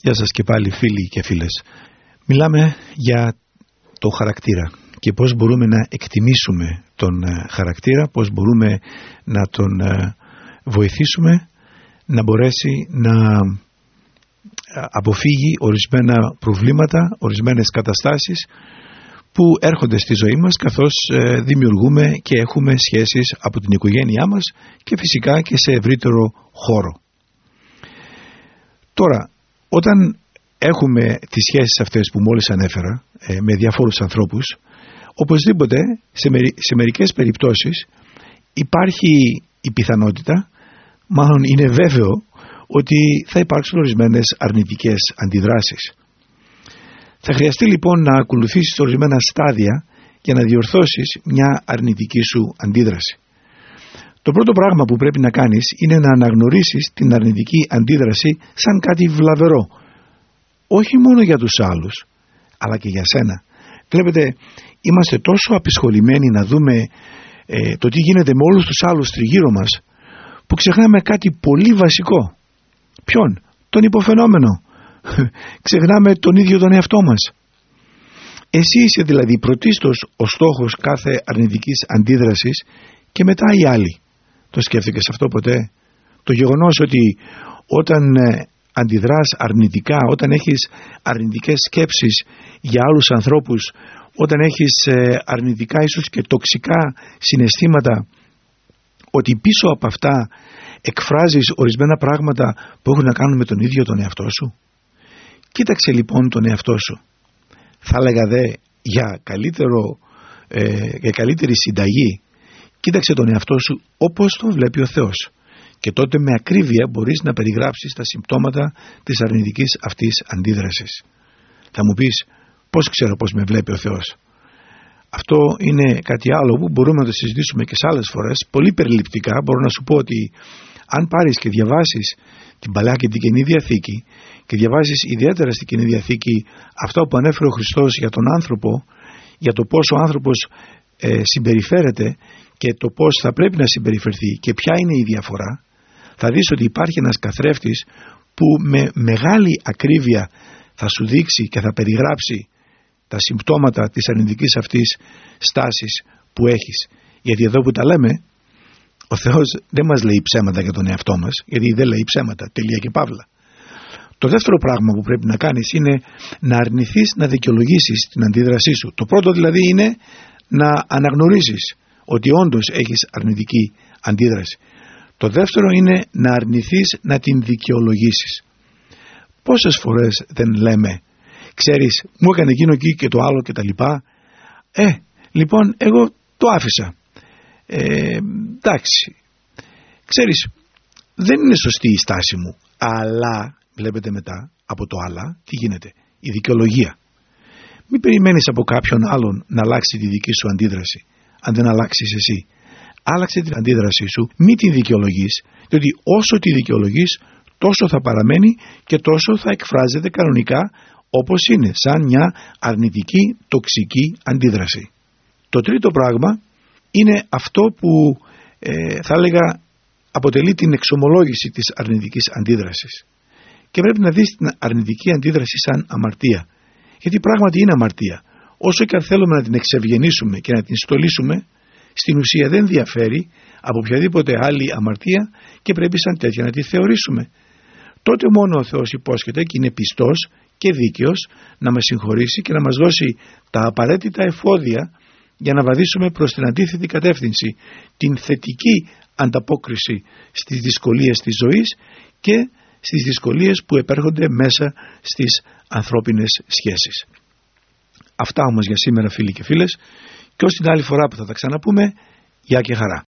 Γεια σας και πάλι φίλοι και φίλες. Μιλάμε για το χαρακτήρα και πώς μπορούμε να εκτιμήσουμε τον χαρακτήρα, πώς μπορούμε να τον βοηθήσουμε να μπορέσει να αποφύγει ορισμένα προβλήματα, ορισμένες καταστάσεις που έρχονται στη ζωή μας καθώς δημιουργούμε και έχουμε σχέσεις από την οικογένειά μας και φυσικά και σε ευρύτερο χώρο. Τώρα, όταν έχουμε τις σχέσεις αυτές που μόλις ανέφερα με διαφόρους ανθρώπους, οπωσδήποτε σε μερικές περιπτώσεις υπάρχει η πιθανότητα, μάλλον είναι βέβαιο, ότι θα υπάρξουν ορισμένες αρνητικές αντιδράσεις. Θα χρειαστεί λοιπόν να ακολουθήσεις ορισμένα στάδια για να διορθώσεις μια αρνητική σου αντίδραση. Το πρώτο πράγμα που πρέπει να κάνεις είναι να αναγνωρίσεις την αρνητική αντίδραση σαν κάτι βλαβερό. Όχι μόνο για τους άλλους, αλλά και για σένα. Βλέπετε, είμαστε τόσο απεισχολημένοι να δούμε το τι γίνεται με όλους τους άλλους τριγύρω μας, που ξεχνάμε κάτι πολύ βασικό. Ποιον? Τον υποφαινόμενο. Ξεχνάμε τον ίδιο τον εαυτό μας. Εσύ είσαι δηλαδή πρωτίστως ο στόχος κάθε αρνητικής αντίδρασης και μετά οι άλλοι. Το σκέφτηκες αυτό ποτέ? Το γεγονός ότι όταν αντιδράς αρνητικά, όταν έχεις αρνητικές σκέψεις για άλλους ανθρώπους, όταν έχεις αρνητικά ίσως και τοξικά συναισθήματα, ότι πίσω από αυτά εκφράζεις ορισμένα πράγματα που έχουν να κάνουν με τον ίδιο τον εαυτό σου. Κοίταξε λοιπόν τον εαυτό σου. Θα έλεγα δε για καλύτερη συνταγή, κοίταξε τον εαυτό σου όπως τον βλέπει ο Θεός. Και τότε με ακρίβεια μπορείς να περιγράψεις τα συμπτώματα της αρνητικής αυτής αντίδρασης. Θα μου πεις, πώς ξέρω πώς με βλέπει ο Θεός? Αυτό είναι κάτι άλλο που μπορούμε να το συζητήσουμε και σε άλλες φορές. Πολύ περιληπτικά μπορώ να σου πω ότι αν πάρεις και διαβάσεις την Παλαιά και την Καινή Διαθήκη και διαβάσεις ιδιαίτερα στην Καινή Διαθήκη αυτό που ανέφερε ο Χριστός για τον άνθρωπο, για το πώς ο άνθρωπος συμπεριφέρεται και το πώς θα πρέπει να συμπεριφερθεί και ποια είναι η διαφορά, θα δεις ότι υπάρχει ένας καθρέφτης που με μεγάλη ακρίβεια θα σου δείξει και θα περιγράψει τα συμπτώματα της αρνητικής αυτής στάσης που έχεις. Γιατί εδώ που τα λέμε, ο Θεός δεν μας λέει ψέματα για τον εαυτό μας, γιατί δεν λέει ψέματα, τελεία και παύλα. Το δεύτερο πράγμα που πρέπει να κάνεις είναι να αρνηθείς να δικαιολογήσεις την αντίδρασή σου. Το πρώτο δηλαδή είναι να αναγνωρίσεις ότι όντως έχεις αρνητική αντίδραση. Το δεύτερο είναι να αρνηθείς να την δικαιολογήσεις. Πόσες φορές δεν λέμε, ξέρεις, μου έκανε εκείνο εκεί και το άλλο και τα λοιπά. Λοιπόν, εγώ το άφησα. Εντάξει. Ξέρεις, δεν είναι σωστή η στάση μου. Αλλά, βλέπετε μετά, από το αλλά, τι γίνεται? Η δικαιολογία. Μην περιμένεις από κάποιον άλλον να αλλάξει τη δική σου αντίδραση, αν δεν αλλάξεις εσύ. Άλλαξε την αντίδρασή σου, μην την δικαιολογείς, διότι όσο τη δικαιολογείς, τόσο θα παραμένει και τόσο θα εκφράζεται κανονικά όπως είναι, σαν μια αρνητική, τοξική αντίδραση. Το τρίτο πράγμα είναι αυτό που θα έλεγα αποτελεί την εξομολόγηση της αρνητικής αντίδρασης. Και πρέπει να δεις την αρνητική αντίδραση σαν αμαρτία. Γιατί πράγματι είναι αμαρτία. Όσο και αν θέλουμε να την εξευγενήσουμε και να την στολίσουμε, στην ουσία δεν διαφέρει από οποιαδήποτε άλλη αμαρτία και πρέπει σαν τέτοια να τη θεωρήσουμε. Τότε μόνο ο Θεός υπόσχεται και είναι πιστός και δίκαιος να μας συγχωρήσει και να μας δώσει τα απαραίτητα εφόδια για να βαδίσουμε προς την αντίθετη κατεύθυνση, την θετική ανταπόκριση στις δυσκολίες της ζωής και στις δυσκολίες που επέρχονται μέσα στις ανθρώπινες σχέσεις. Αυτά όμως για σήμερα, φίλοι και φίλες, και ως την άλλη φορά που θα τα ξαναπούμε, γεια και χαρά.